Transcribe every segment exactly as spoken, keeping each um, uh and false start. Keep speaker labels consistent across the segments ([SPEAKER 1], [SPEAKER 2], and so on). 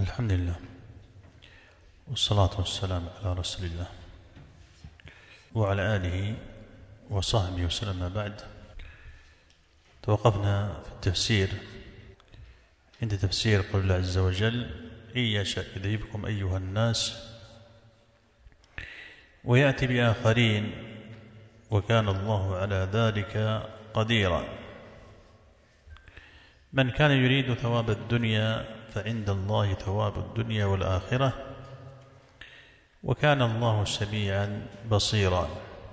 [SPEAKER 1] الحمد لله والصلاة والسلام على رسول الله وعلى آله وصحبه وسلم. بعد، توقفنا في التفسير عند تفسير قول الله عز وجل: إن يشأ يذهبكم أيها الناس ويأتي بآخرين وكان الله على ذلك قديرا. من كان يريد ثواب الدنيا فعند الله ثواب الدنيا والآخرة وكان الله سميعا بصيرا.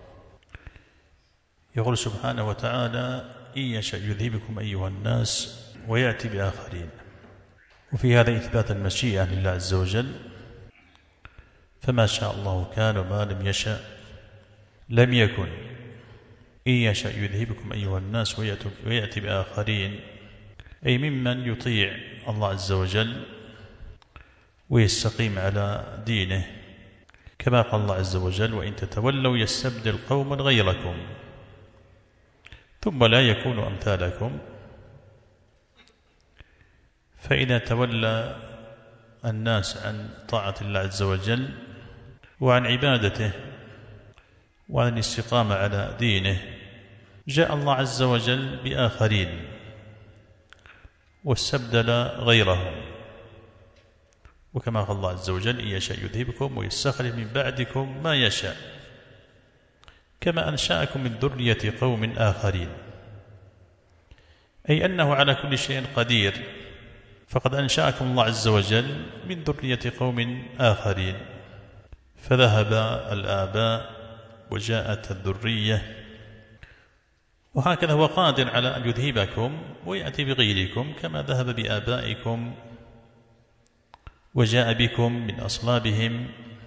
[SPEAKER 1] يقول سبحانه وتعالى: إن يشأ يذهبكم أيها الناس ويأتي بآخرين. وفي هذا إثبات المشيئة لله عز وجل، فما شاء الله كان وما لم يشأ لم يكن. إن يشأ يذهبكم أيها الناس ويأتي بآخرين، أي ممن يطيع الله عز وجل ويستقيم على دينه، كما قال الله عز وجل: وإن تتولوا يستبدل قوما غيركم ثم لا يكونوا أمثالكم. فإذا تولى الناس عن طاعة الله عز وجل وعن عبادته وعن الاستقامة على دينه، جاء الله عز وجل بآخرين واستبدل غيرهم، وكما قال الله عز وجل: إن يشأ يذهبكم ويستخلف من بعدكم ما يشاء كما أنشأكم من ذرية قوم آخرين. أي أنه على كل شيء قدير، فقد أنشأكم الله عز وجل من ذرية قوم آخرين، فذهب الآباء وجاءت الذرية، وهكذا هو قادر على أن يذهبكم ويأتي بغيركم كما ذهب بآبائكم وجاء بكم من أصلابهم.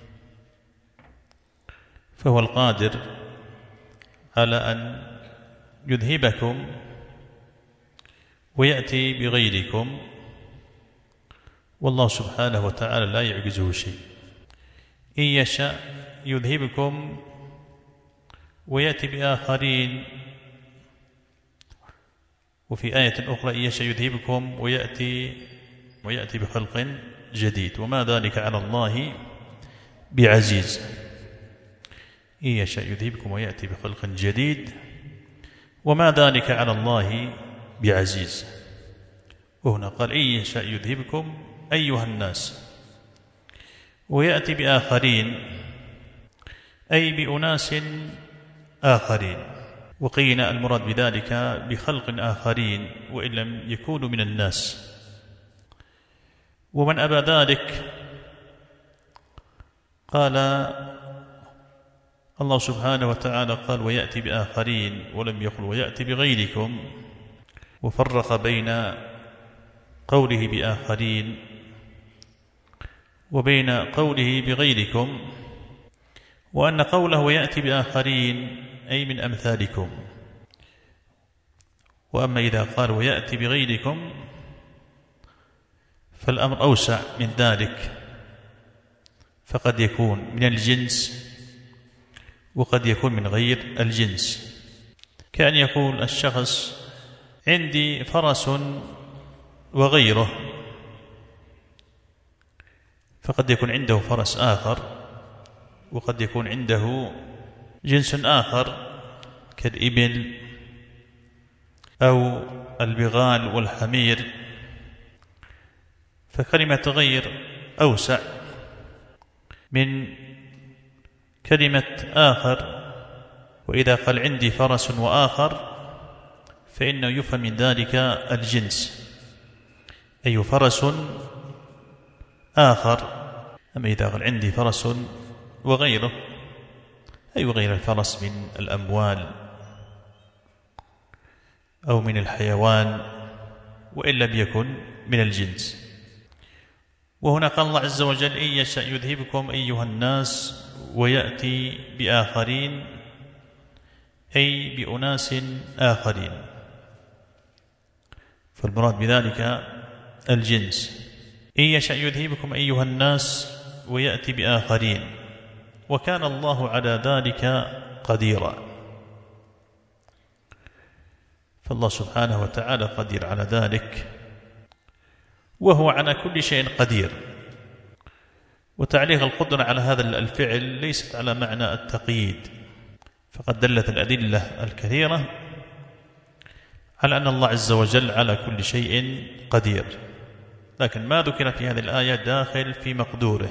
[SPEAKER 1] فهو القادر على أن يذهبكم ويأتي بغيركم، والله سبحانه وتعالى لا يعجزه شيء. إن يشأ يذهبكم ويأتي بآخرين. وفي آية أخرى: إن يشأ يذهبكم ويأتي ويأتي بخلق جديد وما ذلك على الله بعزيز. إن يشأ يذهبكم ويأتي بخلق جديد وما ذلك على الله بعزيز. وهنا قال: إن يشأ يذهبكم أيها الناس ويأتي بآخرين، أي بأناس آخرين. وقيل المراد بذلك بخلق آخرين وإن لم يكونوا من الناس. ومن أبى ذلك قال الله سبحانه وتعالى قال: ويأتي بآخرين، ولم يقل ويأتي بغيركم، وفرق بين قوله بآخرين وبين قوله بغيركم، وأن قوله ويأتي بآخرين أي من أمثالكم. وأما إذا قال ويأتي بغيركم فالأمر أوسع من ذلك، فقد يكون من الجنس وقد يكون من غير الجنس. كأن يقول الشخص: عندي فرس وغيره، فقد يكون عنده فرس آخر وقد يكون عنده جنس آخر كالإبل أو البغال والحمير. فكلمة غير أوسع من كلمة آخر. وإذا قال عندي فرس وآخر فإنه يفهم من ذلك الجنس، أي فرس آخر. أما إذا قال عندي فرس وغيره، أي غير الفرس من الأموال أو من الحيوان وإن لم يكن من الجنس. وهنا قال الله عز وجل: إن يشأ يذهبكم أيها الناس ويأتي بآخرين، أي بأناس آخرين. فالمراد بذلك الجنس. إن يشأ يذهبكم أيها الناس ويأتي بآخرين وكان الله على ذلك قديرا. فالله سبحانه وتعالى قدير على ذلك، وهو على كل شيء قدير. وتعليق القدرة على هذا الفعل ليست على معنى التقييد، فقد دلت الأدلة الكثيرة على أن الله عز وجل على كل شيء قدير، لكن ما ذكر في هذه الآية داخل في مقدوره.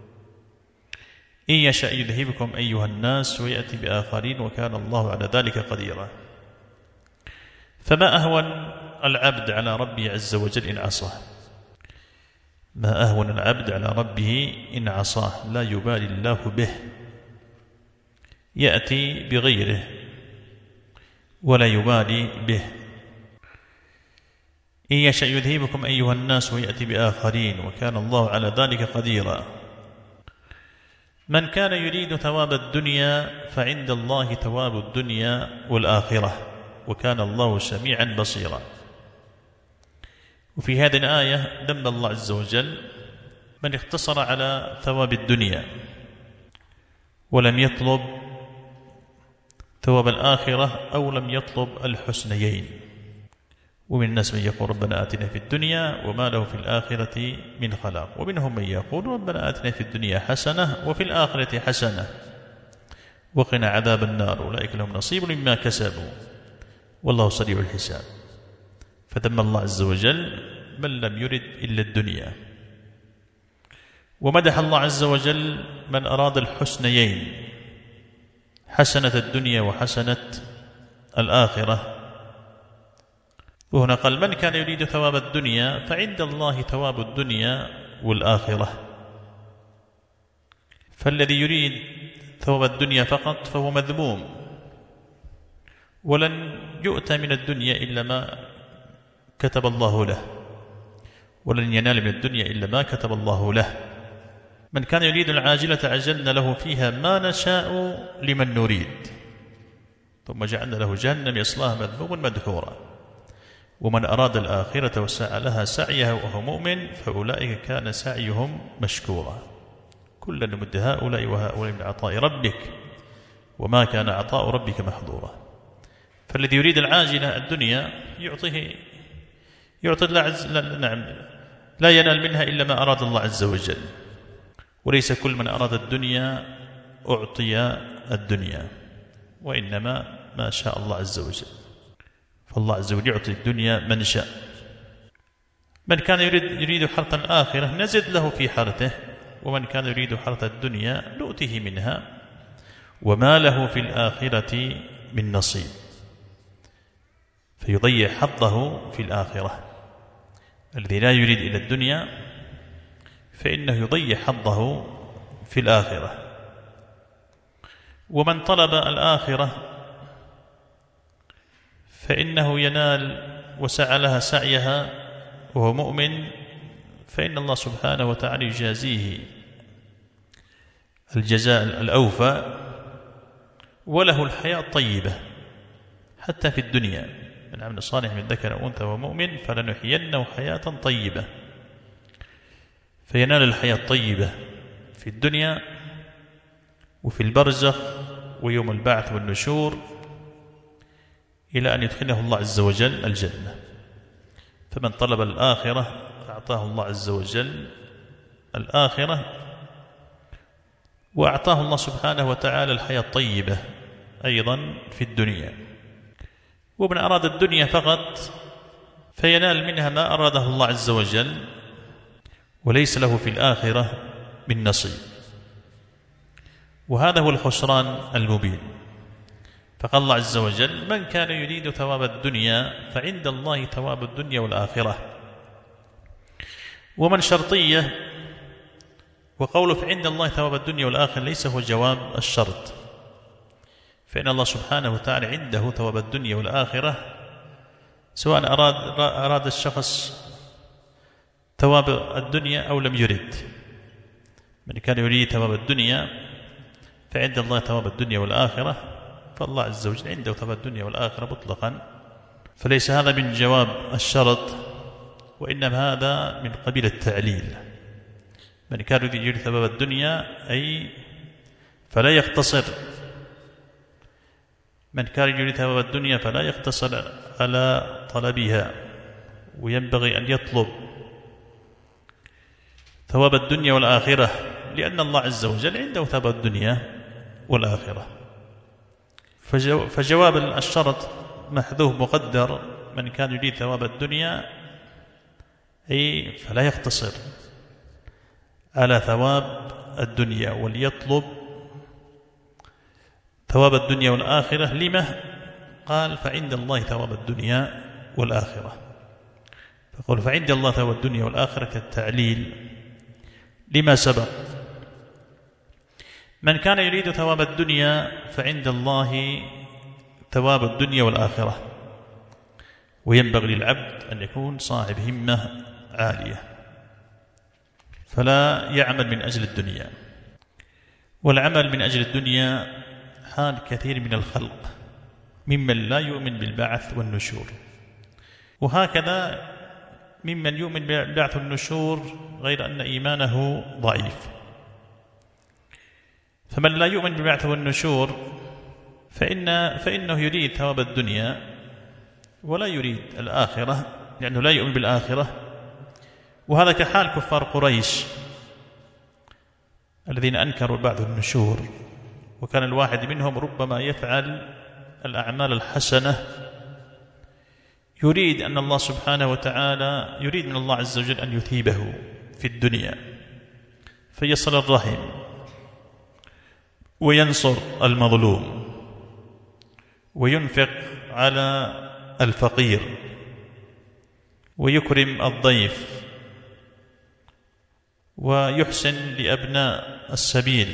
[SPEAKER 1] إن يشأ يذهبكم أيها الناس ويأتي بآخرين وكان الله على ذلك قديرا. فما أهون العبد على ربه عز وجل إن عصاه، ما أهون العبد على ربه إن عصاه، لا يبالي الله به، يأتي بغيره ولا يبالي به. إن يشأ يذهبكم أيها الناس ويأتي بآخرين وكان الله على ذلك قديرا. من كان يريد ثواب الدنيا فعند الله ثواب الدنيا والآخرة وكان الله سميعا بصيرا. وفي هذه الآية ذم الله عز وجل من اقتصر على ثواب الدنيا ولم يطلب ثواب الآخرة أو لم يطلب الحسنيين. ومن الناس من يقول ربنا آتنا في الدنيا وما له في الآخرة من خلاق، ومنهم من يقول ربنا آتنا في الدنيا حسنة وفي الآخرة حسنة وقنا عذاب النار أولئك لهم نصيب مما كسبوا والله سريع الحساب. فذم الله عز وجل من لم يرد إلا الدنيا، ومدح الله عز وجل من أراد الحسنيين، حسنة الدنيا وحسنة الآخرة. وهنا قال من كان يريد ثواب الدنيا فعند الله ثواب الدنيا والآخرة. فالذي يريد ثواب الدنيا فقط فهو مذموم، ولن يؤتى من الدنيا إلا ما كتب الله له، ولن ينال من الدنيا إلا ما كتب الله له. من كان يريد العاجلة عجلنا له فيها ما نشاء لمن نريد ثم جعلنا له جهنم يصلاها مذموما مدحورا. ومن أراد الآخرة وسعى لها سعيها وهو مؤمن فأولئك كان سعيهم مشكورا. كلا نمد هؤلاء وهؤلاء من عطاء ربك وما كان عطاء ربك محظورا. فالذي يريد العاجلة الدنيا يعطيه يعطي الله عز لا, نعم لا ينال منها إلا ما أراد الله عز وجل، وليس كل من أراد الدنيا أعطي الدنيا، وإنما ما شاء الله عز وجل. فالله عز وجل يعطي الدنيا من شاء. من كان يريد, يريد حرث الآخرة نزد له في حرثه، ومن كان يريد حرث الدنيا نؤته منها وما له في الآخرة من نصيب. فيضيع حظه في الآخرة. الذي لا يريد إلى الدنيا فإنه يضيع حظه في الآخرة. ومن طلب الآخرة فإنه ينال وسعى لها سعيها وهو مؤمن، فإن الله سبحانه وتعالى يجازيه الجزاء الأوفى وله الحياة الطيبة حتى في الدنيا. من عمل صالح من ذكر أو أنثى ومؤمن فلنحيينه حياة طيبة، فينال الحياة الطيبة في الدنيا وفي البرزخ ويوم البعث والنشور إلى أن يدخله الله عز وجل الجنة. فمن طلب الآخرة أعطاه الله عز وجل الآخرة، وأعطاه الله سبحانه وتعالى الحياة الطيبة أيضا في الدنيا. ومن أراد الدنيا فقط فينال منها ما أراده الله عز وجل وليس له في الآخرة من نصيب، وهذا هو الخسران المبين. فقال الله عز وجل من كان يريد ثواب الدنيا فعند الله ثواب الدنيا والآخرة. ومن شرطية، وقوله فعند الله ثواب الدنيا والآخرة ليس هو جواب الشرط، فإن الله سبحانه وتعالى عنده ثواب الدنيا والآخرة سواء أراد, أراد الشخص ثواب الدنيا أو لم يرد. من كان يريد ثواب الدنيا فعند الله ثواب الدنيا والآخرة، فالله عز وجل عنده ثواب الدنيا والآخرة مطلقا. فليس هذا من جواب الشرط، وإنما هذا من قبيل التعليل. من كان يريد ثواب الدنيا أي فلا يقتصر من كان يريد ثواب الدنيا فلا يقتصر على طلبها، وينبغي أن يطلب ثواب الدنيا والآخرة لأن الله عز وجل عنده ثواب الدنيا والآخرة. فجواب الشرط محذوف مقدر، من كان يريد ثواب الدنيا أي فلا يقتصر على ثواب الدنيا وليطلب ثواب الدنيا والآخرة. لما؟ قال فعند الله ثواب الدنيا والآخرة. فقول فعند الله ثواب الدنيا والآخرة كالتعليل لما سبق. من كان يريد ثواب الدنيا فعند الله ثواب الدنيا والآخرة، وينبغي للعبد أن يكون صاحب همة عالية فلا يعمل من أجل الدنيا. والعمل من أجل الدنيا حال كثير من الخلق ممن لا يؤمن بالبعث والنشور، وهكذا ممن يؤمن بالبعث والنشور غير أن إيمانه ضعيف. فمن لا يؤمن بالبعث والنشور فإن فإنه يريد ثواب الدنيا ولا يريد الآخرة، لأنه لا يؤمن بالآخرة. وهذا كحال كفار قريش الذين أنكروا البعث والنشور، وكان الواحد منهم ربما يفعل الأعمال الحسنة يريد أن الله سبحانه وتعالى يريد من الله عز وجل أن يثيبه في الدنيا، فيصل الرحم وينصر المظلوم وينفق على الفقير ويكرم الضيف ويحسن لأبناء السبيل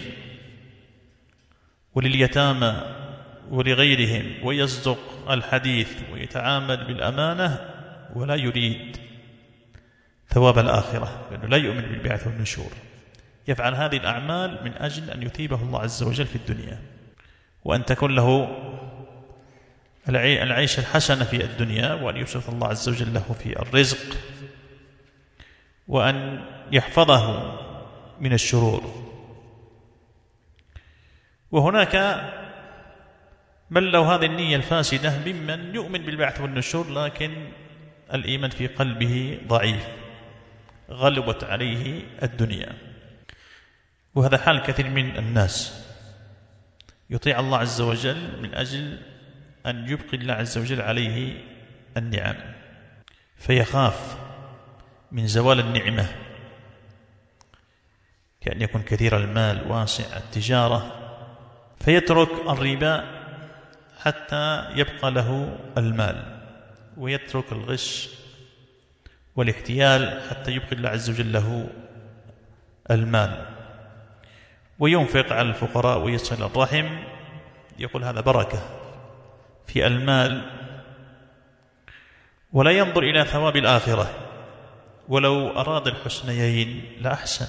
[SPEAKER 1] ولليتامى ولغيرهم، ويصدق الحديث ويتعامل بالأمانة، ولا يريد ثواب الآخرة لأنه لا يؤمن بالبعث والنشور. يفعل هذه الأعمال من أجل أن يثيبه الله عز وجل في الدنيا، وأن تكون له العيش الحسنة في الدنيا، وأن يبسط الله عز وجل له في الرزق، وأن يحفظه من الشرور. وهناك من له هذه النية الفاسدة ممن يؤمن بالبعث والنشور لكن الإيمان في قلبه ضعيف، غلبت عليه الدنيا. وهذا حال كثير من الناس، يطيع الله عز وجل من أجل أن يبقي الله عز وجل عليه النعم، فيخاف من زوال النعمة، كأن يكون كثير المال واسع التجارة، فيترك الربا حتى يبقى له المال، ويترك الغش والاحتيال حتى يبقي الله عز وجل له المال، وينفق على الفقراء ويصل الرحم. يقول هذا بركة في المال، ولا ينظر إلى ثواب الآخرة. ولو أراد الحسنيين لأحسن،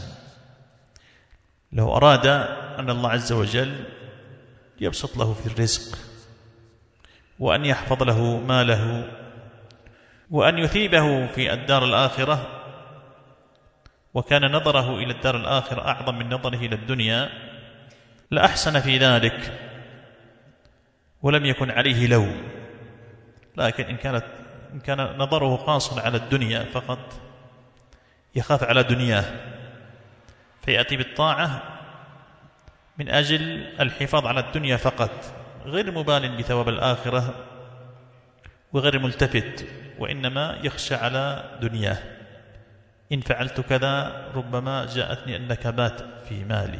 [SPEAKER 1] لو أراد أن الله عز وجل يبسط له في الرزق، وأن يحفظ له ماله، وأن يثيبه في الدار الآخرة، وكان نظره إلى الدار الآخرة أعظم من نظره إلى الدنيا، لأحسن في ذلك ولم يكن عليه لوم. لكن إن كانت إن كان نظره قاصر على الدنيا فقط، يخاف على دنياه، فيأتي بالطاعة من أجل الحفاظ على الدنيا فقط، غير مبال بثواب الآخرة وغير ملتفت، وإنما يخشى على دنياه. إن فعلت كذا ربما جاءتني النكبات في مالي،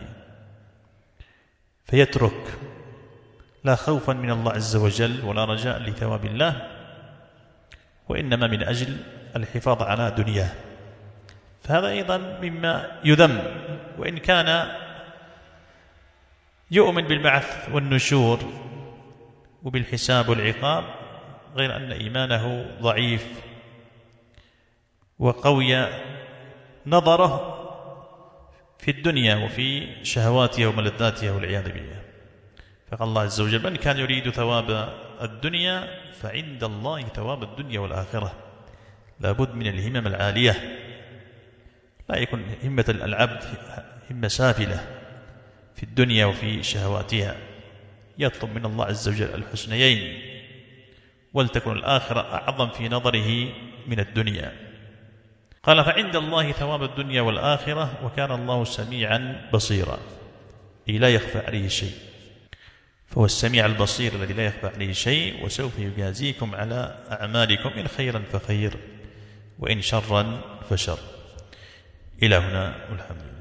[SPEAKER 1] فيترك، لا خوفا من الله عز وجل ولا رجاء لثواب الله، وإنما من أجل الحفاظ على دنياه. فهذا أيضا مما يذم، وإن كان يؤمن بالبعث والنشور وبالحساب والعقاب، غير أن إيمانه ضعيف وقوي نظره في الدنيا وفي شهواتها وملذاتها والعياذ بالله. فقال الله عز وجل من كان يريد ثواب الدنيا فعند الله ثواب الدنيا والآخرة. لابد من الهمم العالية، لا يكون همة العبد همة سافلة في الدنيا وفي شهواتها، يطلب من الله عز وجل الحسنيين، ولتكن الآخرة أعظم في نظره من الدنيا. قال فعند الله ثواب الدنيا والآخرة وكان الله سميعا بصيرا، أي لا يخفى عليه شيء، فهو السميع البصير الذي لا يخفى عليه شيء، وسوف يجازيكم على أعمالكم إن خيرا فخير وإن شرا فشر. إلى هنا والحمد لله.